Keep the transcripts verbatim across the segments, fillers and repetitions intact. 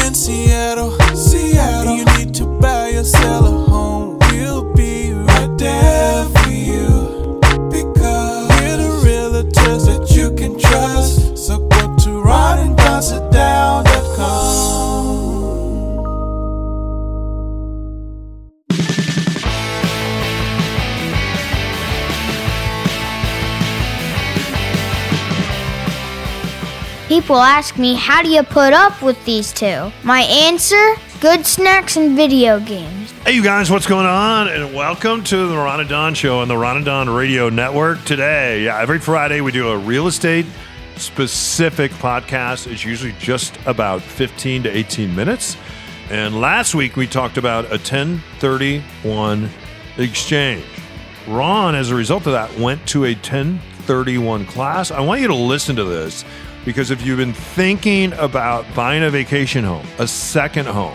in Seattle, Seattle, you need to buy or sell a home. We'll be right there for you, because we're the realtors that you can trust. So go to ron and don sit down dot com. People ask me, how do you put up with these two? My answer, good snacks and video games. Hey, you guys, what's going on? And welcome to the Ron and Don Show on the Ron and Don Radio Network. Today, yeah, every Friday, we do a real estate specific podcast. It's usually just about fifteen to eighteen minutes. And last week, we talked about a ten thirty-one exchange. Ron, as a result of that, went to a ten thirty-one class. I want you to listen to this, because if you've been thinking about buying a vacation home, a second home,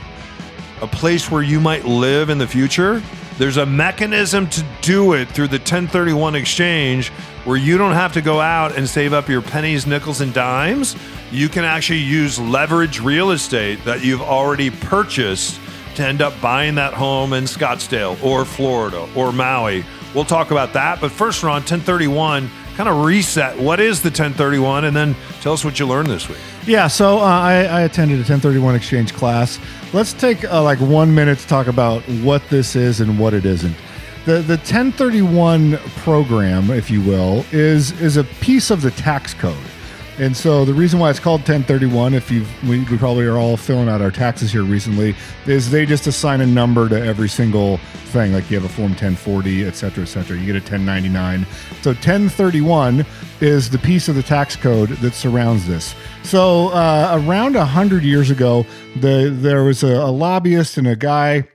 a place where you might live in the future, there's a mechanism to do it through the ten thirty-one exchange where you don't have to go out and save up your pennies, nickels, and dimes. You can actually use leverage real estate that you've already purchased to end up buying that home in Scottsdale or Florida or Maui. We'll talk about that. But first, Ron, ten thirty-one, kind of reset. What is the ten thirty-one? And then tell us what you learned this week. Yeah, so uh, I, I attended a ten thirty-one exchange class. Let's take uh, like one minute to talk about what this is and what it isn't. The the ten thirty-one program, if you will, is is a piece of the tax code. And so the reason why it's called ten thirty-one, if you we, we probably are all filling out our taxes here recently, is they just assign a number to every single thing. Like you have a form ten forty, et cetera, et cetera. You get a ten ninety-nine. So ten thirty-one is the piece of the tax code that surrounds this. So uh, around one hundred years ago, the, there was a, a lobbyist and a guy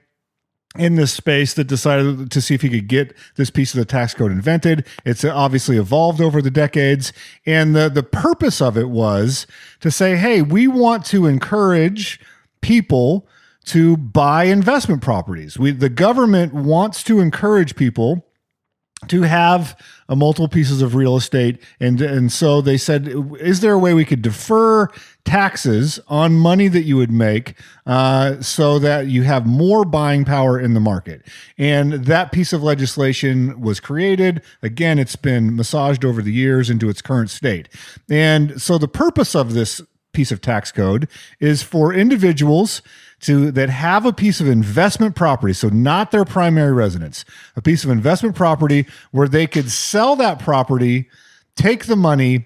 in this space that decided to see if he could get this piece of the tax code invented. It's obviously evolved over the decades. And the, the purpose of it was to say, hey, we want to encourage people to buy investment properties. We, the government wants to encourage people to have a multiple pieces of real estate. And, and so they said, is there a way we could defer taxes on money that you would make uh, so that you have more buying power in the market? And that piece of legislation was created. Again, it's been massaged over the years into its current state. And so the purpose of this piece of tax code is for individuals to that have a piece of investment property, so not their primary residence, a piece of investment property where they could sell that property, take the money,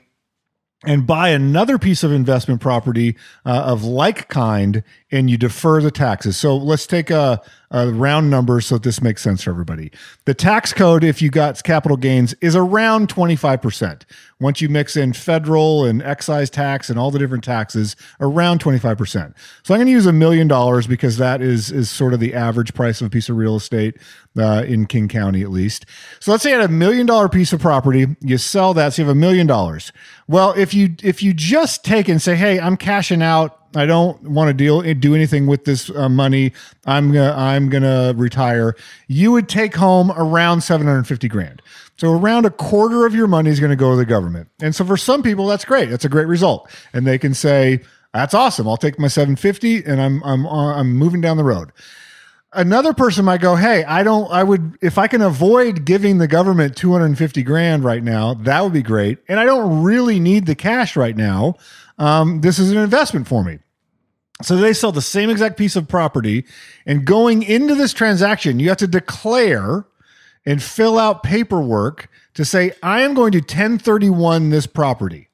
and buy another piece of investment property uh, of like kind, and you defer the taxes. So let's take a, a round number so that this makes sense for everybody. The tax code, if you got capital gains, is around twenty-five percent. Once you mix in federal and excise tax and all the different taxes, around twenty-five percent. So I'm going to use a million dollars because that is, is sort of the average price of a piece of real estate uh, in King County, at least. So let's say you had a million dollar piece of property, you sell that, so you have a million dollars. Well, if you if you just take and say, hey, I'm cashing out, I don't want to deal do anything with this uh, money, I'm gonna I'm gonna retire, you would take home around seven hundred fifty grand. So around a quarter of your money is going to go to the government. And so for some people, that's great. That's a great result. And they can say, that's awesome. I'll take my seven hundred fifty and I'm I'm I'm moving down the road. Another person might go, hey, I don't, I would, if I can avoid giving the government two hundred fifty grand right now, that would be great. And I don't really need the cash right now. Um, this is an investment for me. So they sell the same exact piece of property, and going into this transaction, you have to declare and fill out paperwork to say, I am going to ten thirty-one this property.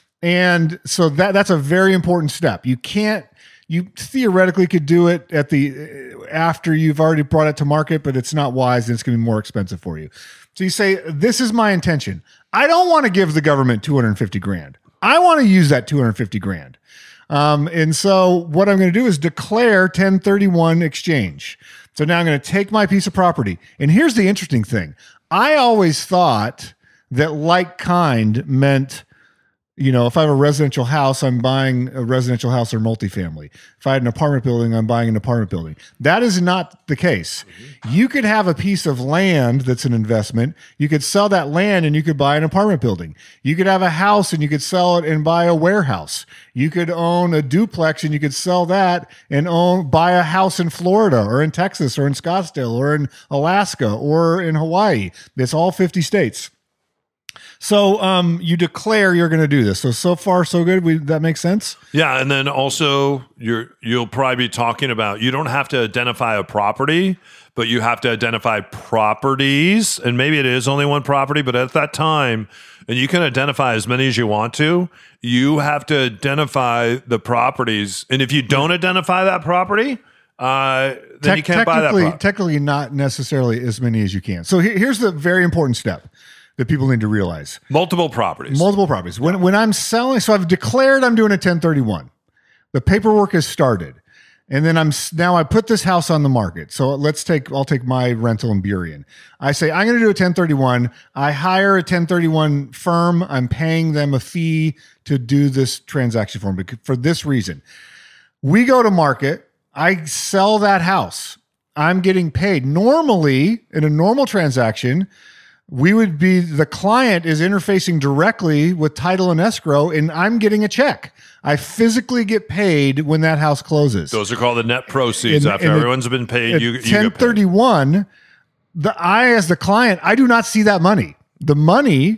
And so that that's a very important step. You can't, you theoretically could do it at the after you've already brought it to market, but it's not wise and it's going to be more expensive for you. So you say, this is my intention. I don't want to give the government two hundred fifty grand. I want to use that two hundred fifty grand. Um, and so what I'm going to do is declare ten thirty-one exchange. So now I'm going to take my piece of property. And here's the interesting thing. I always thought that like kind meant You know, if I have a residential house, I'm buying a residential house or multifamily. If I had an apartment building, I'm buying an apartment building. That is not the case. Mm-hmm. You could have a piece of land that's an investment. You could sell that land and you could buy an apartment building. You could have a house and you could sell it and buy a warehouse. You could own a duplex and you could sell that and own buy a house in Florida or in Texas or in Scottsdale or in Alaska or in Hawaii. It's all fifty states. So um, you declare you're going to do this. So so far so good. We, that makes sense. Yeah, and then also you're you'll probably be talking about you don't have to identify a property, but you have to identify properties, and maybe it is only one property, but at that time, and you can identify as many as you want to. You have to identify the properties, and if you don't identify that property, uh, then Te- you can't buy that property. Technically, not necessarily as many as you can. So here, here's the very important step that people need to realize. Multiple properties. Multiple properties. When when I'm selling, so I've declared I'm doing a ten thirty-one. The paperwork has started. And then I'm now I put this house on the market. So let's take, I'll take my rental in Burien. I say, I'm going to do a ten thirty-one. I hire a ten thirty-one firm. I'm paying them a fee to do this transaction for me for this reason. We go to market. I sell that house. I'm getting paid. Normally, in a normal transaction, we would be, the client is interfacing directly with title and escrow, and I'm getting a check. I physically get paid when that house closes. Those are called the net proceeds. In- After in the- everyone's been paid, At you, you get ten thirty-one, the I as the client, I do not see that money. The money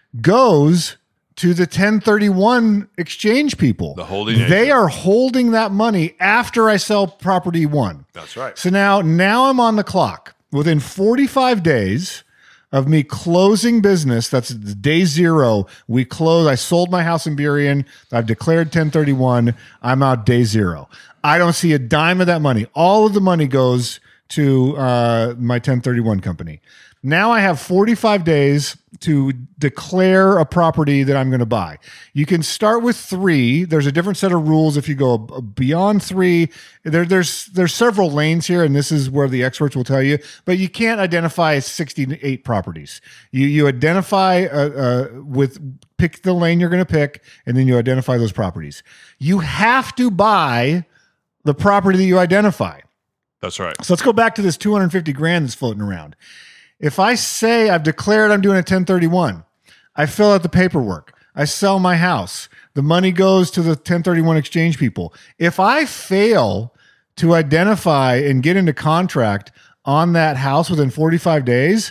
goes to the ten thirty-one exchange people. The holding They agent. are holding that money after I sell property one. That's right. So now, now I'm on the clock. Within forty-five days of me closing business, that's day zero, we close. I sold my house in Burien. I've declared ten thirty-one. I'm out day zero. I don't see a dime of that money. All of the money goes to uh, my ten thirty-one company. Now I have forty-five days to declare a property that I'm going to buy. You can start with three. There's a different set of rules if you go beyond three. There, there's there's several lanes here, and this is where the experts will tell you. But you can't identify sixty-eight properties. You you identify uh, uh, with pick the lane you're going to pick, and then you identify those properties. You have to buy the property that you identify. That's right. So let's go back to this two hundred fifty grand that's floating around. If I say I've declared I'm doing a ten thirty-one, I fill out the paperwork, I sell my house, the money goes to the ten thirty-one exchange people. If I fail to identify and get into contract on that house within forty-five days,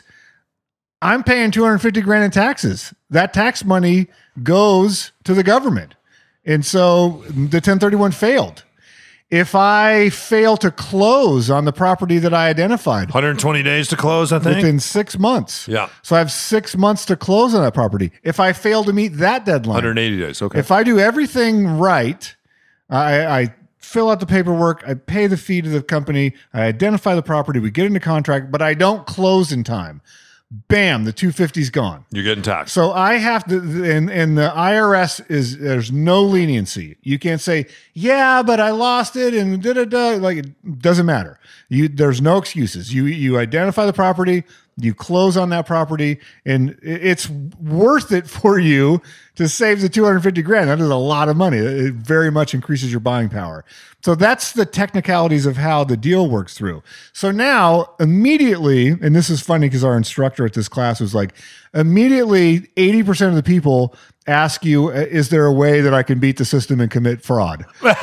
I'm paying two hundred fifty grand in taxes. That tax money goes to the government. And so the ten thirty-one failed. If I fail to close on the property that I identified, one hundred twenty days to close, I think. within six months. Yeah. So I have six months to close on that property. If I fail to meet that deadline, one hundred eighty days. Okay. if I do everything right, I, I fill out the paperwork, I pay the fee to the company, I identify the property, we get into contract, but I don't close in time. Bam, the two hundred fifty's gone. You're getting taxed. So I have to, and, and the I R S is, there's no leniency. You can't say, yeah, but I lost it and da da da. Like, it doesn't matter. You, there's no excuses. You, you identify the property, you close on that property, and it's worth it for you to save the two hundred fifty grand. That is a lot of money. It very much increases your buying power. So that's the technicalities of how the deal works through. So now immediately, and this is funny because our instructor at this class was like, immediately eighty percent of the people ask you, is there a way that I can beat the system and commit fraud? what,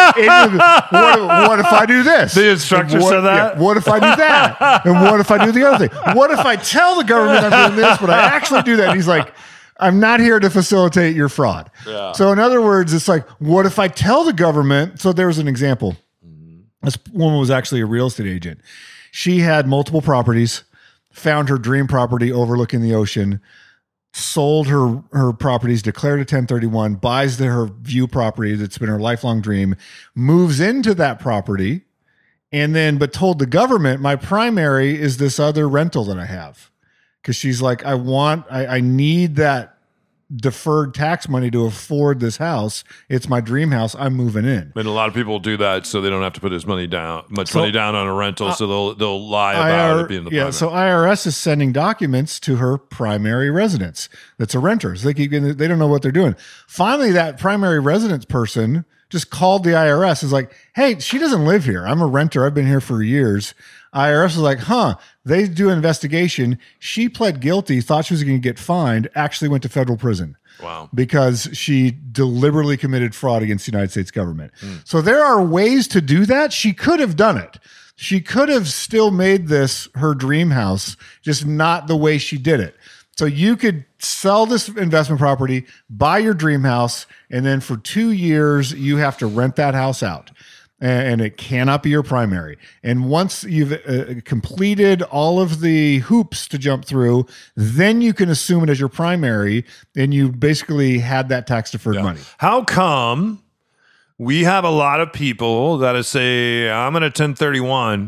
what if I do this? The instructor what, said that? Yeah, what if I do that? And what if I do the other thing? What if I tell the government I'm doing this, but I actually do that? And he's like, I'm not here to facilitate your fraud. Yeah. So in other words, it's like, what if I tell the government? So there was an example. This woman was actually a real estate agent. She had multiple properties, found her dream property overlooking the ocean, sold her, her properties, declared a ten thirty-one, buys the, her view property that's been her lifelong dream, moves into that property, and then, but told the government, my primary is this other rental that I have. Because she's like, I want, I, I need that deferred tax money to afford this house. It's my dream house. I'm moving in. And a lot of people do that so they don't have to put his money down, much So- money down on a rental, so they'll they'll lie about I R it being the yeah, primary. so I R S is sending documents to her primary residence. That's a renter. So they keep getting, they don't know what they're doing. Finally, that primary residence person just called the I R S. Is like, hey, she doesn't live here. I'm a renter. I've been here for years. I R S is like, huh? They do an investigation. She pled guilty, thought she was going to get fined, actually went to federal prison. Wow. Because she deliberately committed fraud against the United States government. So there are ways to do that. She could have done it. She could have still made this her dream house, just not the way she did it. So you could sell this investment property, buy your dream house, and then for two years, you have to rent that house out. And it cannot be your primary. And once you've uh, completed all of the hoops to jump through, then you can assume it as your primary, and you basically had that tax deferred money. How come we have a lot of people that say, I'm in a ten thirty-one,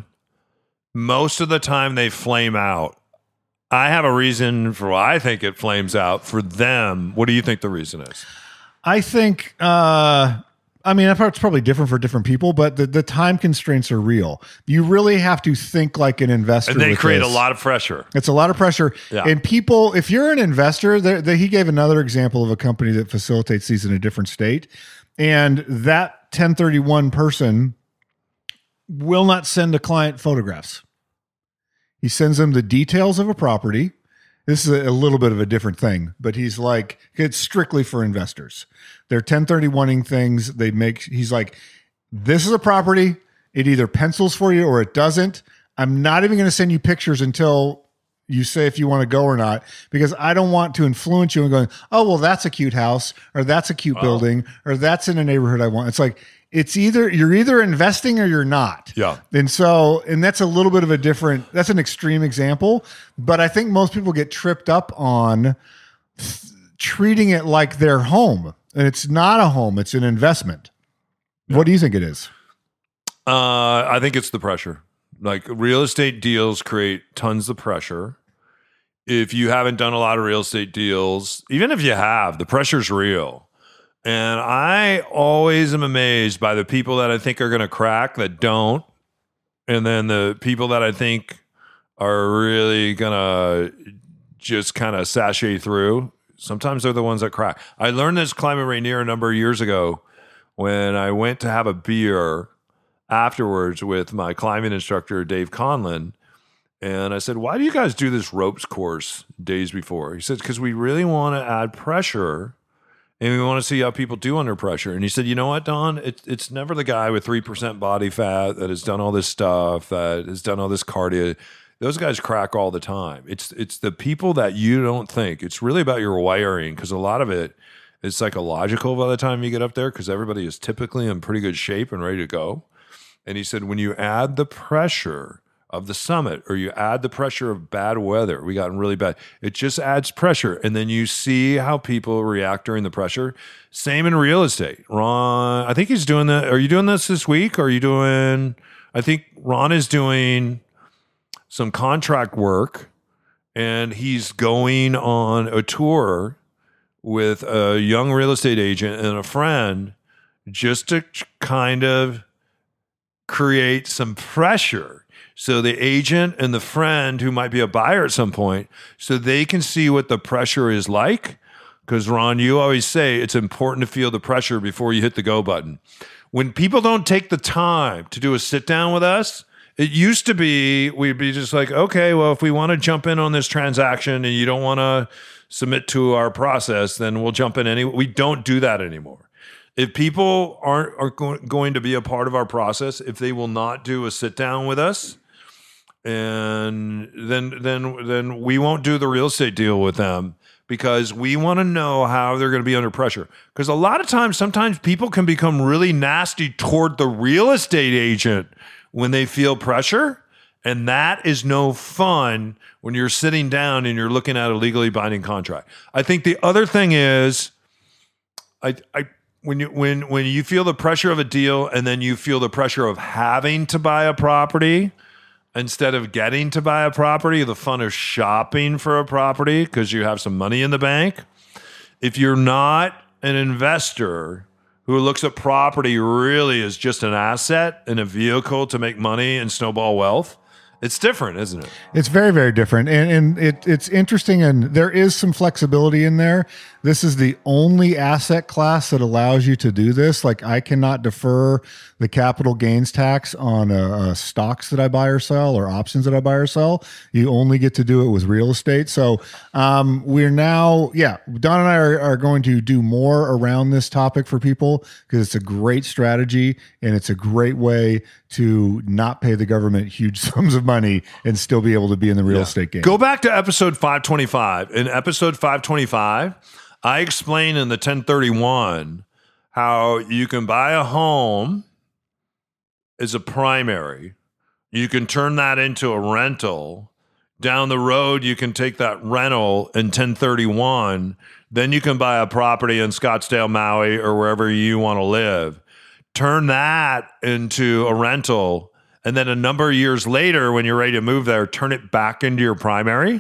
most of the time they flame out? I have a reason for why I think it flames out for them. What do you think the reason is? I think, uh, I mean, it's probably different for different people, but the, the time constraints are real. You really have to think like an investor. And they with create this. a lot of pressure. It's a lot of pressure. Yeah. And people, if you're an investor, there, there, he gave another example of a company that facilitates these in a different state. And that ten thirty-one person will not send a client photographs. He sends them the details of a property. This is a, a little bit of a different thing, but he's like, it's strictly for investors. They're ten thirty-one-ing things. They make, he's like, this is a property. It either pencils for you or it doesn't. I'm not even going to send you pictures until you say if you want to go or not, because I don't want to influence you and going, oh, well, that's a cute house, or that's a cute Oh. building, or that's in a neighborhood I want. It's like, it's either, you're either investing or you're not. Yeah. And so, and that's a little bit of a different, that's an extreme example, but I think most people get tripped up on th- treating it like their home. And it's not a home, it's an investment. What do you think it is? Uh, I think it's the pressure. Like real estate deals create tons of pressure. If you haven't done a lot of real estate deals, even if you have, the pressure's real. And I always am amazed by the people that I think are going to crack that don't. And then the people that I think are really going to just kind of sashay through. Sometimes they're the ones that crack. I learned this Climate Rainier a number of years ago when I went to have a beer afterwards with my climbing instructor, Dave Conlon. And I said, why do you guys do this ropes course days before? He said, because we really want to add pressure and we want to see how people do under pressure. And he said, you know what, Don? It, it's never the guy with three percent body fat that has done all this stuff, that has done all this cardio. Those guys crack all the time. It's it's the people that you don't think. It's really about your wiring, because a lot of it is psychological by the time you get up there, because everybody is typically in pretty good shape and ready to go. And he said, when you add the pressure of the summit, or you add the pressure of bad weather, we gotten really bad, it just adds pressure. And then you see how people react during the pressure. Same in real estate. Ron, I think he's doing that. Are you doing this this week? Or are you doing, I think Ron is doing some contract work, and he's going on a tour with a young real estate agent and a friend just to kind of create some pressure. So the agent and the friend who might be a buyer at some point, so they can see what the pressure is like. Because Ron, you always say it's important to feel the pressure before you hit the go button. When people don't take the time to do a sit down with us, it used to be, we'd be just like, okay, well, if we want to jump in on this transaction and you don't want to submit to our process, then we'll jump in anyway. We don't do that anymore. If people aren't are go- going to be a part of our process, if they will not do a sit down with us, and then then then we won't do the real estate deal with them, because we want to know how they're going to be under pressure. Because a lot of times, sometimes people can become really nasty toward the real estate agent when they feel pressure. And that is no fun when you're sitting down and you're looking at a legally binding contract. I think the other thing is, I, I when you when when you feel the pressure of a deal, and then you feel the pressure of having to buy a property instead of getting to buy a property, the fun of shopping for a property because you have some money in the bank, if you're not an investor who looks at property really as just an asset and a vehicle to make money and snowball wealth, it's different, isn't it? It's very, very different. And, and it, it's interesting, and there is some flexibility in there. This is the only asset class that allows you to do this. Like, I cannot defer the capital gains tax on uh, uh, stocks that I buy or sell or options that I buy or sell. You only get to do it with real estate. So um, we're now, yeah, Don and I are, are going to do more around this topic for people because it's a great strategy and it's a great way to not pay the government huge sums of money and still be able to be in the real Yeah. estate game. Go back to episode five twenty-five. In episode five twenty-five, I explain in the ten thirty-one how you can buy a home as a primary. You can turn that into a rental. Down the road, you can take that rental in ten thirty-one. Then you can buy a property in Scottsdale, Maui, or wherever you want to live. Turn that into a rental. And then a number of years later, when you're ready to move there, turn it back into your primary.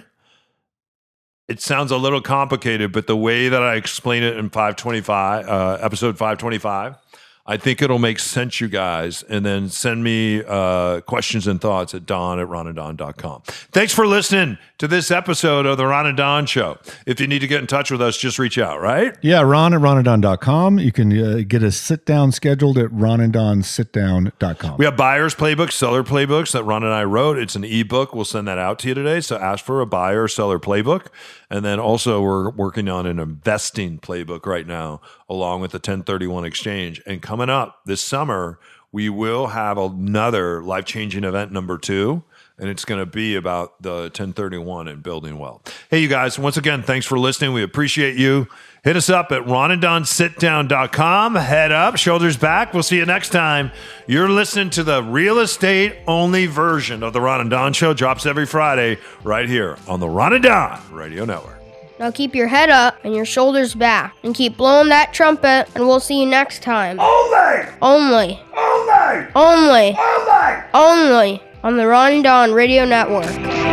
It sounds a little complicated, but the way that I explain it in five twenty-five, uh, episode five twenty-five, I think it'll make sense, you guys. And then send me uh, questions and thoughts at don at ron and don dot com. Thanks for listening to this episode of the Ron and Don Show. If you need to get in touch with us, just reach out, right? Yeah, Ron at ron and don dot com. You can uh, get a sit down scheduled at ron and don sit down dot com. We have buyer's playbooks, seller playbooks that Ron and I wrote. It's an ebook. We'll send that out to you today. So ask for a buyer or seller playbook. And then also we're working on an investing playbook right now, along with the ten thirty-one exchange. And coming up this summer, we will have another life-changing event number two. And it's going to be about the ten thirty-one and building wealth. Hey, you guys, once again, thanks for listening. We appreciate you. Hit us up at ron and don sit down dot com. Head up, shoulders back. We'll see you next time. You're listening to the real estate only version of the Ron and Don Show. Drops every Friday right here on the Ron and Don Radio Network. Now keep your head up and your shoulders back and keep blowing that trumpet, and we'll see you next time. Only! Only. Only! Only. Only! Only on the Ron and Don Radio Network.